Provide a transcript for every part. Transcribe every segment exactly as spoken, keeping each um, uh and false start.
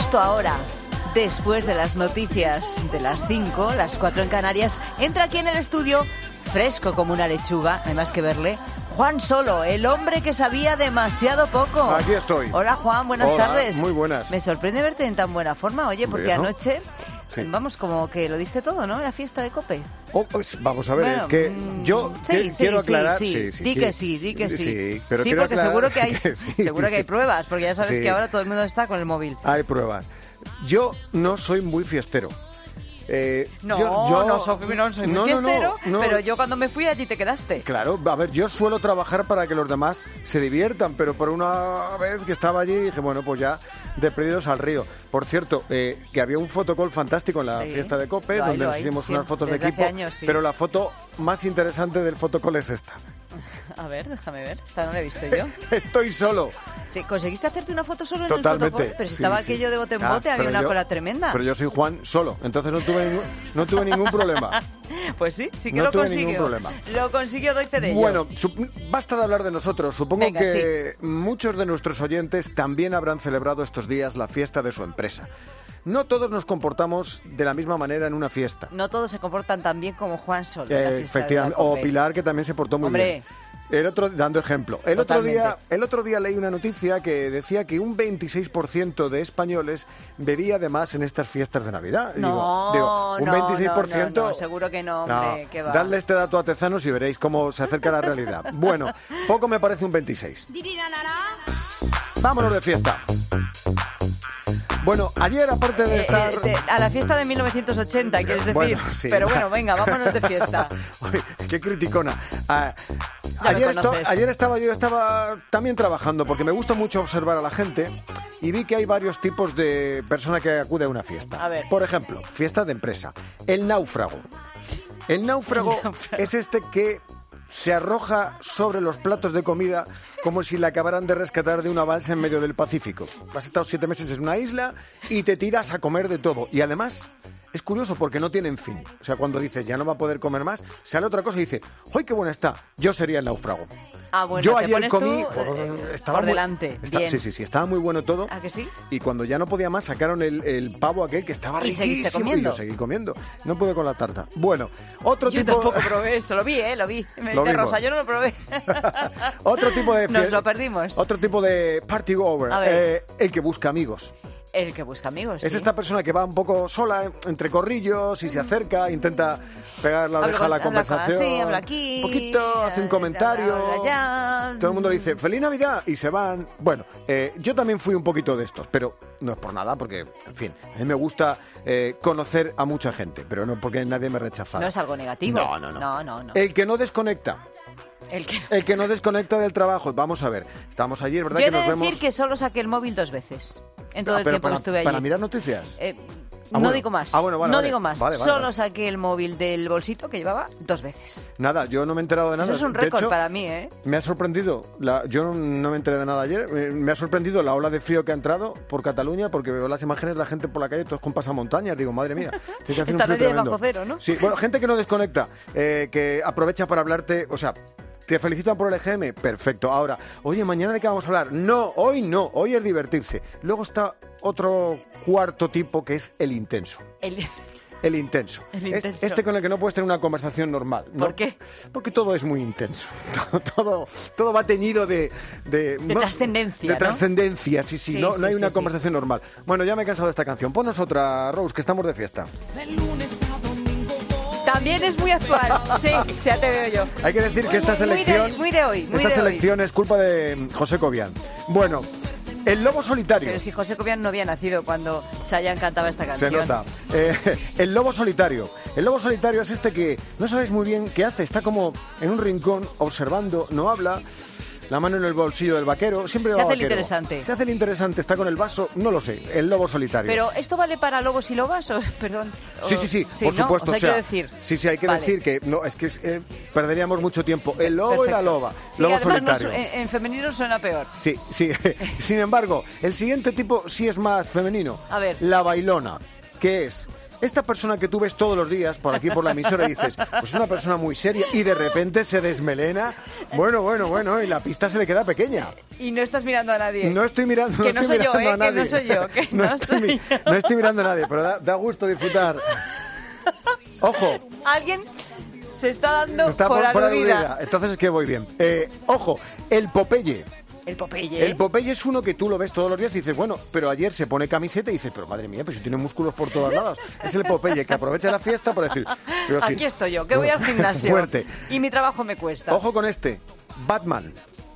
justo ahora, después de las noticias de las cinco, las cuatro en Canarias, entra aquí en el estudio, fresco como una lechuga, no hay más que verle, Juan Solo, el hombre que sabía demasiado poco. Aquí estoy. Hola Juan, buenas Hola, tardes. muy buenas. Me sorprende verte en tan buena forma, oye, porque ¿Eso? anoche... Sí. Vamos, como que lo diste todo, ¿no? La fiesta de COPE. Oh, pues, vamos a ver, Bueno, es que mm, yo sí, qui- sí, quiero sí, aclarar... sí. Di que sí, di que sí. Sí, pero sí quiero porque aclarar seguro que hay que sí. seguro que hay pruebas, porque ya sabes Sí. que ahora todo el mundo está con el móvil. Hay pruebas. Yo no soy muy fiestero. Eh, No, yo, yo- no soy, no soy muy no, no, no, fiestero, no. pero yo cuando me fui allí te quedaste. Claro, a ver, yo suelo trabajar para que los demás se diviertan, pero por una vez que estaba allí dije, bueno, pues ya de perdidos al río. Por cierto, eh, que había un fotocall fantástico en la Sí, fiesta de COPE, lo hay, donde lo nos hay, hicimos sí, unas fotos de desde hace equipo, años, sí. pero la foto más interesante del fotocall es esta. A ver, déjame ver, esta no la he visto yo. Estoy solo. ¿Te- ¿Conseguiste hacerte una foto solo en Totalmente. el fotocall? Pero si Sí, estaba sí. aquello de bote en Ah, bote, había pero una yo- cola tremenda. Pero yo soy Juan solo, entonces no tuve ningún, no tuve ningún problema. Pues sí, sí que No lo tuve consiguió. ningún problema. Lo consiguió, doy fe de ello. Bueno, su- basta de hablar de nosotros. Supongo Venga, que muchos de nuestros oyentes también habrán celebrado estos días la fiesta de su empresa. No todos nos comportamos de la misma manera en una fiesta. No todos se comportan tan bien como Juan Solo. en la Eh, fiesta de la efectivamente. O COPE. Pilar, que también se portó muy Hombre. bien. El otro, dando ejemplo. El otro, Totalmente. día, el otro día leí una noticia que decía que un veintiséis por ciento de españoles bebía de más en estas fiestas de Navidad. Y No, digo, digo, un no, veintiséis por ciento... no, no, no, seguro que no, hombre, No, que va. dadle este dato a Tezanos y veréis cómo se acerca la realidad. Bueno, poco me parece un veintiséis. Vámonos de fiesta. Bueno, ayer aparte de Eh, estar... eh, te- a la fiesta de mil novecientos ochenta, quieres decir. Bueno, sí. Pero bueno, venga, vámonos de fiesta. Uy, qué criticona. Ah, Ya me ayer, esto- conoces. ayer estaba yo estaba también trabajando porque me gusta mucho observar a la gente y vi que hay varios tipos de persona que acude a una fiesta. A ver. Por ejemplo, fiesta de empresa. El náufrago. El náufrago, El náufrago. es este que se arroja sobre los platos de comida como si la acabaran de rescatar de una balsa en medio del Pacífico. Has estado siete meses en una isla y te tiras a comer de todo. Y además... es curioso porque no tienen fin. O sea, cuando dices ya no va a poder comer más, sale otra cosa y dice, ¡ay, qué buena está! Yo sería el náufrago. Ah, bueno, Yo te ayer pones comí... tú, eh, estaba por muy- delante, está- bien. Sí, sí, sí, estaba muy bueno todo. ¿A que sí? Y cuando ya no podía más, sacaron el, el pavo aquel que estaba ¿Y riquísimo. seguiste comiendo? Y yo seguí comiendo. No pude con la tarta. Bueno, otro Yo tipo... tampoco probé eso, lo vi, ¿eh? Lo vi. Me Lo dice vimos. Rosa, yo no lo probé. Otro tipo de... Nos fie- lo perdimos. Otro tipo de party goer. A ver. eh, el que busca amigos. El que busca amigos, Es sí. esta persona que va un poco sola, eh, entre corrillos, y se acerca, intenta pegar la Habla oreja a la con- habla con- conversación. sí, habla aquí, Un poquito, hace un eh, comentario. habla allá. Todo el mundo le dice, ¡Feliz Navidad! Y se van. Bueno, eh, yo también fui un poquito de estos, pero no es por nada, porque, en fin, a mí me gusta eh, conocer a mucha gente, pero no porque nadie me rechazara. No es algo negativo. No, no, no. No, no, no. El que no desconecta. El que... El que no desconecta del trabajo. Vamos a ver, estamos allí, es verdad Yo he que de nos decir vemos... que solo saqué el móvil dos veces. En todo Ah, el pero tiempo para, que estuve allí. para mirar noticias. Eh, Ah, no bueno. digo más. Ah, bueno, vale, no vale. digo más. Vale, vale, Solo vale. saqué el móvil del bolsito que llevaba dos veces. Nada, yo no me he enterado de nada. Eso es un De récord hecho, para mí, ¿eh? me ha sorprendido, la, yo no, no me enteré de nada ayer, eh, me ha sorprendido la ola de frío que ha entrado por Cataluña, porque veo las imágenes de la gente por la calle, todos con pasamontañas, digo, madre mía, tiene que hacer Está un frío medio tremendo. bajo cero, ¿no? Sí, bueno, gente que no desconecta, eh, que aprovecha para hablarte, o sea... ¿Te felicitan por el E G M? Perfecto. Ahora, oye, ¿mañana de qué vamos a hablar? No, hoy no, hoy es divertirse. Luego está otro cuarto tipo que es el intenso. El... El intenso. El Es- intenso. Este con el que no puedes tener una conversación normal. ¿no? ¿Por qué? Porque todo es muy intenso. Todo, todo, todo va teñido de... De, De no- trascendencia, De ¿no? trascendencia, sí, sí. Sí, no, sí, no hay sí, una sí. conversación normal. Bueno, ya me he cansado de esta canción. Ponos otra, Rose, que estamos de fiesta. También es muy actual. Sí, ya te veo yo. Hay que decir que esta Muy de- selección... muy de hoy, muy esta de hoy. selección es culpa de mm, José Cobian. Bueno, el lobo solitario. Pero si José Cobian no había nacido cuando Chayanne cantaba esta Se canción. nota. Eh, el lobo solitario. El lobo solitario es este que no sabes muy bien qué hace. Está como en un rincón observando, no habla. La mano en el bolsillo del vaquero. Siempre Se va hace el vaquero. interesante. Se hace el interesante. Está con el vaso. No lo sé. El lobo solitario. Pero ¿esto vale para lobos y lobas? O, perdón. o- Sí, sí, sí, por ¿no? supuesto. O sea, o sea, quiero decir. sí, sí, hay que Vale. decir que no, es que eh, perderíamos mucho tiempo. El lobo y la Perfecto. loba. Sí, lobo además no solitario. su- en, en femenino suena peor. Sí, sí. Sin embargo, el siguiente tipo sí es más femenino. A ver. La bailona, que es Esta persona que tú ves todos los días por aquí por la emisora y dices, pues es una persona muy seria y de repente se desmelena. Bueno, bueno, bueno, y la pista se le queda pequeña. Y no estás mirando a nadie. No estoy mirando, que no no estoy soy yo, mirando ¿eh? a nadie. Que no soy yo. Que no, no, estoy, soy yo. no estoy mirando a nadie, pero da, da gusto disfrutar. Ojo. Alguien se está dando Está por, por, por aludida. aludida. Entonces es que voy bien. Eh, ojo, el Popeye. El Popeye. El Popeye es uno que tú lo ves todos los días y dices, bueno, pero ayer se pone camiseta y dices, pero madre mía, pues si tiene músculos por todos lados. Es el Popeye que aprovecha la fiesta para decir, pero sí, Aquí estoy yo, que voy al gimnasio. Fuerte. Y mi trabajo me cuesta. Ojo con este, Batman.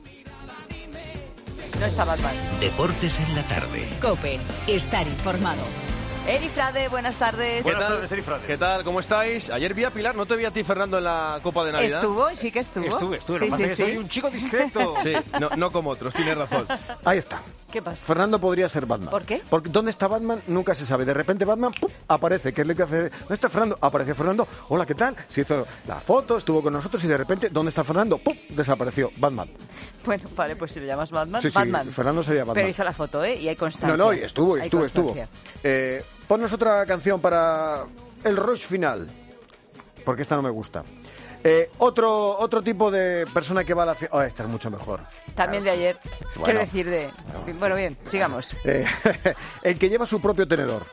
No está Batman. Deportes en la tarde. COPE. Estar informado. Eri Frade, buenas tardes. Buenas tardes, Eri Frade. ¿Qué tal? ¿Cómo estáis? Ayer vi a Pilar, no te vi a ti, Fernando, en la Copa de Navidad. ¿Estuvo? Sí que estuvo. Estuve, estuve. Sí, Lo que pasa sí, es que sí. soy un chico discreto. Sí, no, no como otros, tienes razón. Ahí está. ¿Qué pasa? Fernando podría ser Batman. ¿Por qué? Porque ¿dónde está Batman? Nunca se sabe. De repente Batman ¡pum! Aparece. ¿Qué es lo que hace? ¿Dónde está Fernando? Apareció Fernando. Hola, ¿qué tal? Se hizo la foto, estuvo con nosotros y de repente, ¿dónde está Fernando? ¡Pum! Desapareció. Batman. Bueno, vale, pues si le llamas Batman, Sí, sí, Batman. Fernando sería Batman. Pero hizo la foto, ¿eh? Y hay constancia. No, no, y estuvo, y Hay estuvo, estuvo. constancia. Eh, ponnos otra canción para el rush final, porque esta no me gusta. Eh, otro otro tipo de persona que va a la fiesta... Oh, esta es mucho mejor. También Claro. de ayer. Sí, bueno. Quiero decir de... Bueno, bien, sigamos. Eh, el que lleva su propio tenedor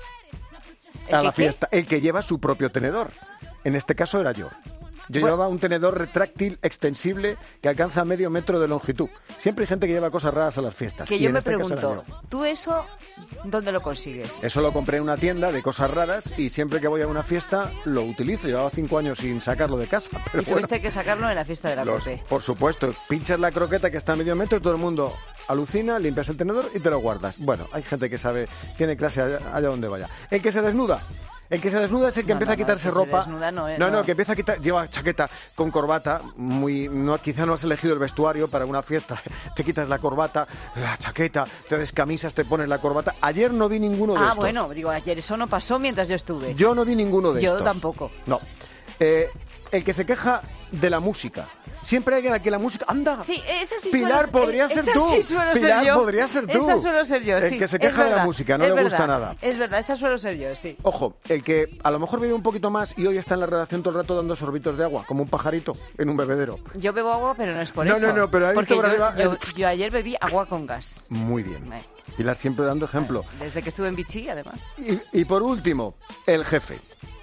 ¿El a que la qué? fiesta. El que lleva su propio tenedor. En este caso era yo. Yo Bueno. llevaba un tenedor retráctil extensible que alcanza medio metro de longitud. Siempre hay gente que lleva cosas raras a las fiestas. Que y yo en me este caso era pregunto, yo. ¿tú eso dónde lo consigues? Eso lo compré en una tienda de cosas raras y siempre que voy a una fiesta lo utilizo. Llevaba cinco años sin sacarlo de casa. Pero Y tuviste bueno, que sacarlo en la fiesta de la los- COPE. por supuesto, pinchas la croqueta que está a medio metro y todo el mundo alucina, limpias el tenedor y te lo guardas. Bueno, hay gente que sabe, tiene clase allá, allá donde vaya. El que se desnuda. El que se desnuda es el que No, empieza no, a quitarse no, el que se ropa. desnuda no es- no, no, no. que empieza a quitar, lleva chaqueta con corbata, muy, no, quizá no has elegido el vestuario para una fiesta. Te quitas la corbata, la chaqueta, te descamisas, te pones la corbata. Ayer no vi ninguno de Ah, estos. bueno, digo, ayer eso no pasó mientras yo estuve. Yo no vi ninguno de Yo estos. tampoco. No. Eh, el que se queja de la música. Siempre hay alguien a que la música... ¡Anda! Sí, esa sí Pilar suelo- podría eh, ser esa tú. sí suelo Pilar ser yo. podría ser tú. Esa suelo ser yo, El sí. que se es queja de la verdad, música, no es le gusta verdad, nada. Es verdad, esa suelo ser yo, sí. Ojo, el que a lo mejor bebe un poquito más y hoy está en la redacción todo el rato dando sorbitos de agua, como un pajarito en un bebedero. Yo bebo agua, pero no es por No, eso. no, no, pero he Porque visto por yo, arriba yo, el- yo ayer bebí agua con gas. Muy bien. Eh. Pilar siempre dando ejemplo. Desde que estuve en Vichy, además. Y, y por último, el jefe.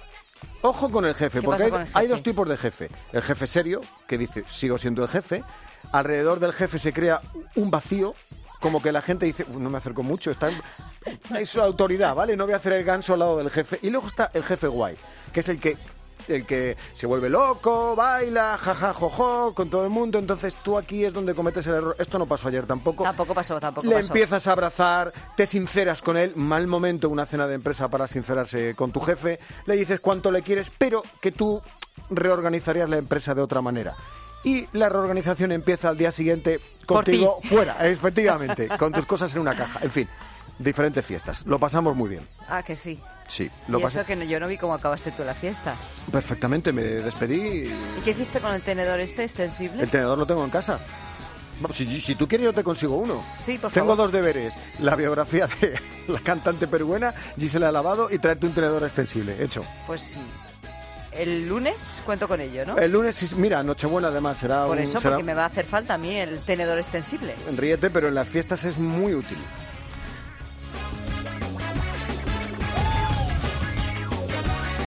Ojo con el jefe, ¿Qué porque pasa hay, con el hay jefe? dos tipos de jefe. El jefe serio, que dice, sigo siendo el jefe. Alrededor del jefe se crea un vacío, como que la gente dice, "Uf, no me acerco mucho, está en... es su autoridad, ¿vale? No voy a hacer el ganso al lado del jefe. Y luego está el jefe guay, que es el que el que se vuelve loco, baila, jaja, jojo, con todo el mundo. Entonces tú aquí es donde cometes el error. Esto no pasó ayer tampoco. Tampoco pasó, tampoco Le pasó. empiezas a abrazar, te sinceras con él, mal momento una cena de empresa para sincerarse con tu jefe, le dices cuánto le quieres, pero que tú reorganizarías la empresa de otra manera. Y la reorganización empieza al día siguiente Por contigo fuera, efectivamente, con tus cosas en una caja. En fin, diferentes fiestas. Lo pasamos muy bien. Ah, que sí. Sí, lo y pasé eso que no- yo no vi cómo acabaste tú la fiesta. perfectamente. Me despedí. ¿Y qué hiciste con el tenedor este extensible? El tenedor lo tengo en casa. Bueno, Si, si tú quieres yo te consigo uno. Sí, por Tengo favor. dos deberes. La biografía de la cantante peruana, Gisela Lavado, y traerte un tenedor extensible. Hecho. Pues sí. El lunes cuento con ello, ¿no? El lunes, sí, mira, Nochebuena además será Por un... eso, será- porque me va a hacer falta a mí el tenedor extensible. Ríete, pero en las fiestas es muy útil.